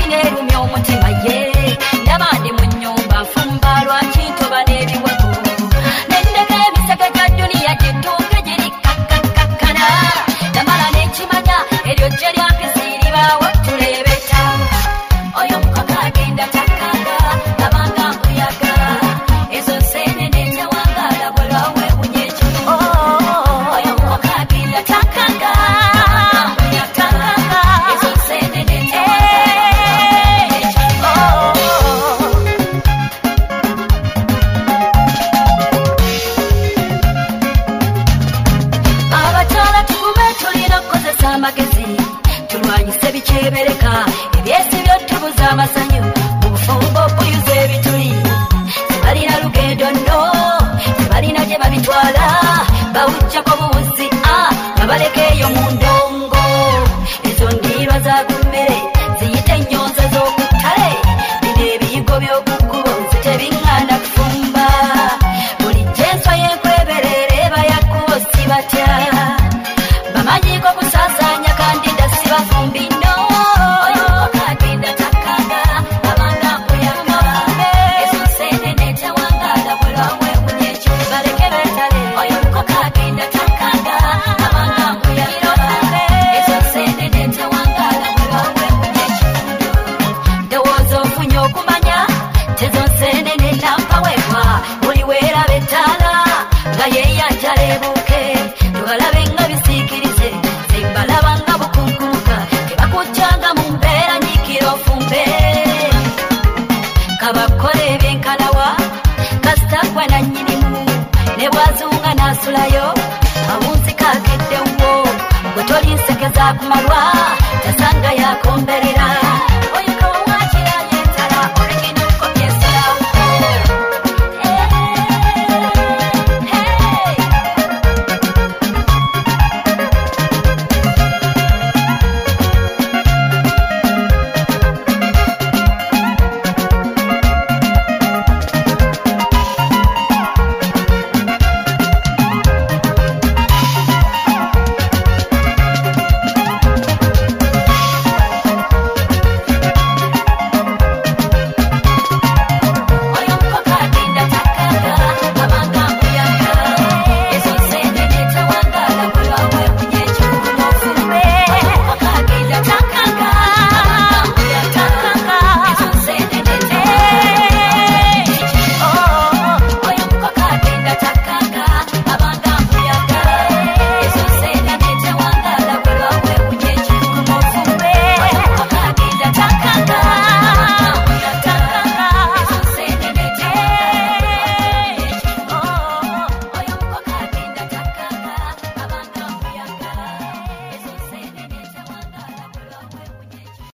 nerumya omutima ye n'abandi mu nnyumba fumba lwaki ntoba n'ebiwako nendeka emisege gya duniya gyetunge giri kakkana namala n'ekimanya eryo gye lyakisiribaawo tulebeta oyo mukaka agenda takkanga abanga nkuyaga ezo nseenene tewangala bwelwawe bunyekyo oyo mukaka agenda takkanga ezo nseenene abakyala tukume tulina kukozesa amagezi tulwanyise bikyebereka ebyesibyo tubuza amasanyu mu bufumbo buyuza ebituli tebalina lugendo nno tebalina gye babitwala bawujjako buwuzi nga balekeeyo mu ndongo ezo ndiirwa za ku mmere ziyite ennyonza z'oku ttale bino ebiyigo by'okukkubo zitebiŋŋanda kufumba bulijjo enswa y'enkweberera eba yakkubo si batya bamanyiko kusaasaanya kandi nda si bafumbi nno oyo mukaka agenda takkanga abanga nkuyaga ezo nseenene tewangala bwelwawe bunyekyo baleke betale oyo mukaka agenda takkanga abanga nkuyaga ezo nseenene tewangala bwelwawe bunyekyo ndowooza ofunye okumanya tezo nseenene nampaweebwa buli weeraba ettaala nga yeeyanjala ebuuke tubalabe nga bisiikirize zembalaba nga bukunkuluka tebakutyanga mu mbeera nyiikira ofumbe kabakole ebyenkalawa kasitakwa nannyinimu ne bwazunga n'asulayo awunzi kakeddewo gwe tolinsekeza ku malwa tasanga yakomberera